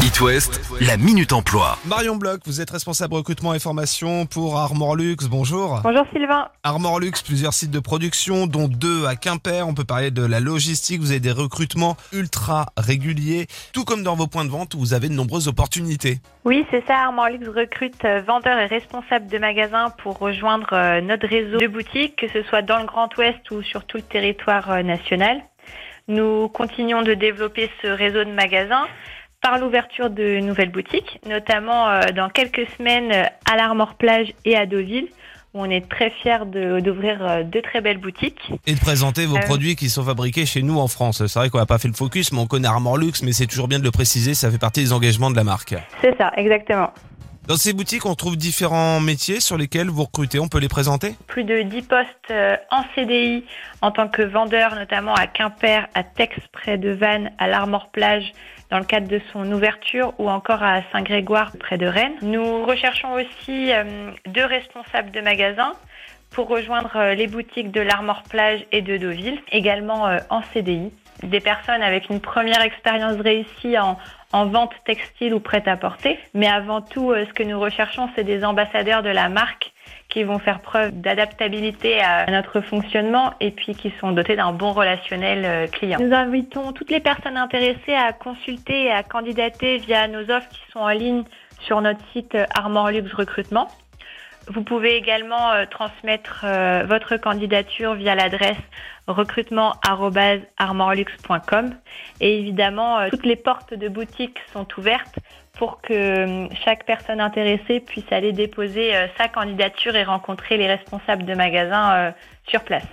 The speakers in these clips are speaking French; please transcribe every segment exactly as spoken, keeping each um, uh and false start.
It West, la Minute Emploi. Marion Bloch, vous êtes responsable recrutement et formation pour Armor Luxe. Bonjour. Bonjour Sylvain. Armor Luxe, plusieurs sites de production, dont deux à Quimper. On peut parler de la logistique. Vous avez des recrutements ultra réguliers. Tout comme dans vos points de vente où vous avez de nombreuses opportunités. Oui, c'est ça. Armor Luxe recrute vendeurs et responsables de magasins pour rejoindre notre réseau de boutiques, que ce soit dans le Grand Ouest ou sur tout le territoire national. Nous continuons de développer ce réseau de magasins par l'ouverture de nouvelles boutiques, notamment euh, dans quelques semaines euh, à l'Armor Plage et à Deauville, où on est très fiers de, d'ouvrir euh, deux très belles boutiques. Et de présenter vos euh... produits qui sont fabriqués chez nous en France. C'est vrai qu'on n'a pas fait le focus, mais on connaît Armor Luxe, mais c'est toujours bien de le préciser, ça fait partie des engagements de la marque. C'est ça, exactement. Dans ces boutiques, on trouve différents métiers sur lesquels vous recrutez, on peut les présenter ? Plus de dix postes euh, en C D I en tant que vendeur, notamment à Quimper, à Tex près de Vannes, à l'Armor Plage, dans le cadre de son ouverture, ou encore à Saint-Grégoire près de Rennes. Nous recherchons aussi euh, deux responsables de magasins pour rejoindre euh, les boutiques de l'Armor Plage et de Deauville, également euh, en C D I. Des personnes avec une première expérience réussie en, en vente textile ou prêt-à-porter. Mais avant tout, euh, ce que nous recherchons, c'est des ambassadeurs de la marque qui vont faire preuve d'adaptabilité à notre fonctionnement et puis qui sont dotés d'un bon relationnel client. Nous invitons toutes les personnes intéressées à consulter et à candidater via nos offres qui sont en ligne sur notre site Armor Luxe Recrutement. Vous pouvez également euh, transmettre euh, votre candidature via l'adresse recrutement arobase armorluxe point com et évidemment euh, toutes les portes de boutique sont ouvertes pour que euh, chaque personne intéressée puisse aller déposer euh, sa candidature et rencontrer les responsables de magasins euh, sur place.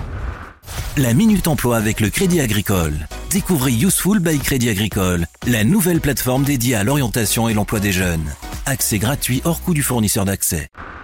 La Minute Emploi avec le Crédit Agricole. Découvrez Useful by Crédit Agricole, la nouvelle plateforme dédiée à l'orientation et l'emploi des jeunes. Accès gratuit hors coût du fournisseur d'accès.